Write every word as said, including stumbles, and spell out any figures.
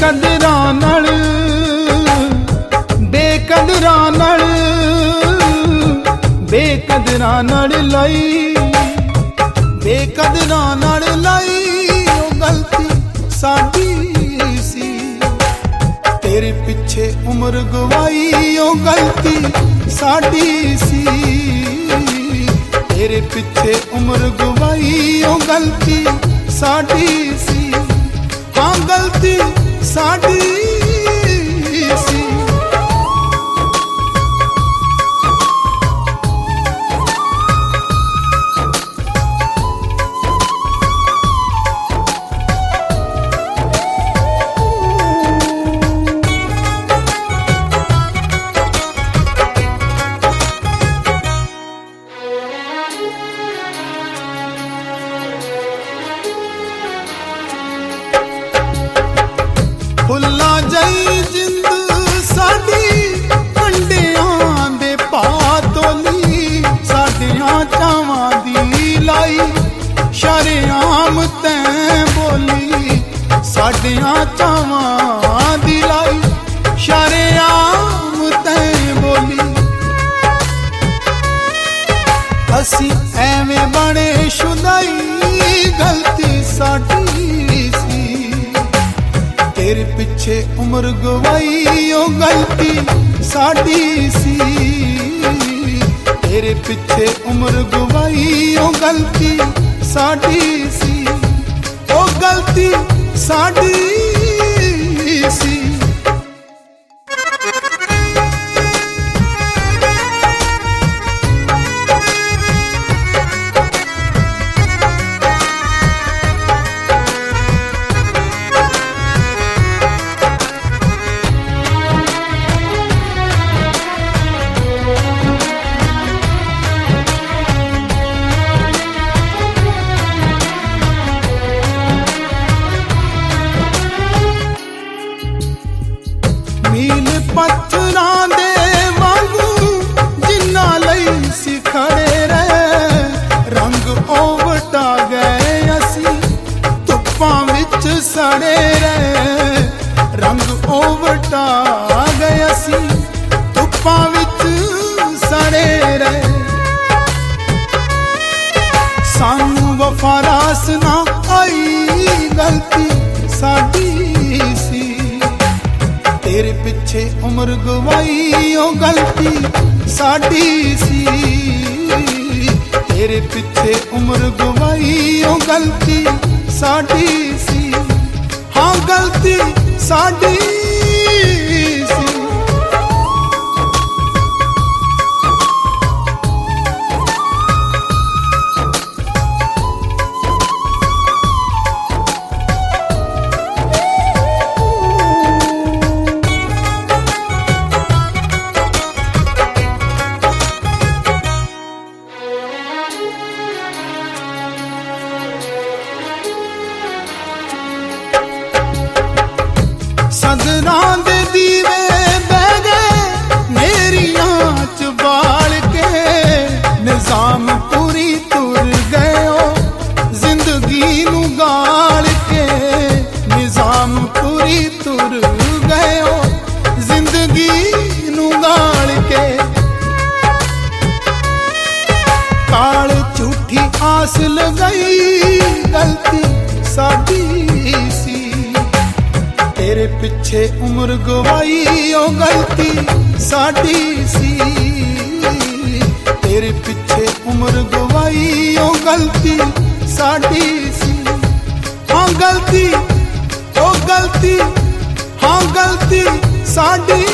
बेकदरां नाल बेकदरां नाल बेकदरां नाल लाई बेकदरां नाल लाई ओ गलती साडी सी तेरे पिछे उम्र गवाई ओ गलती साडी सी तेरे पिछे उम्र गवाई ओ गलती साडी सी हाँ गलती साडी सी भुला जाई जिंद साडी कंडियां दे पातोली साडियां चावां दी लाई शरेआम तैं बोली साडियां चावां दी लाई शरेआम तैं बोली असी एवें बने शुदाई गलती साडी तेरे पिछे उम्र गवाई ओ गलती साडी सी तेरे पिछे उम्र गवाई ओ गलती साडी सी ओ गलती साडी सी मील पत्थरां दे वांगू जिन्ना लई सी खड़े रहे रंग ओवटा गए असी धुप्पां विच सड़े रहे रंग ओवटा गए असी धुप्पां विच सड़े रहे सानू वफा रास ना आई गलती साडी सी तेरे पिछे उम्र गवाई ओ गलती साडी सी तेरे पिछे उम्र गवाई ओ गलती साडी सी हाँ गलती साडी सी सदरां दे दीवे बह गए मेरियां च बाल के निजाम पूरी तुर गए ओ जिंदगी नू गाल के निजाम पूरी तुर गए ओ जिंदगी नू गाल के काल झूठी आस लगाई गलती साडी सी तेरे पिछे उम्र गवाई ओ गलती साडी सी तेरे पिछे उम्र गवाई ओ गलती साडी सी हाँ गलती ओ गलती हाँ गलती साडी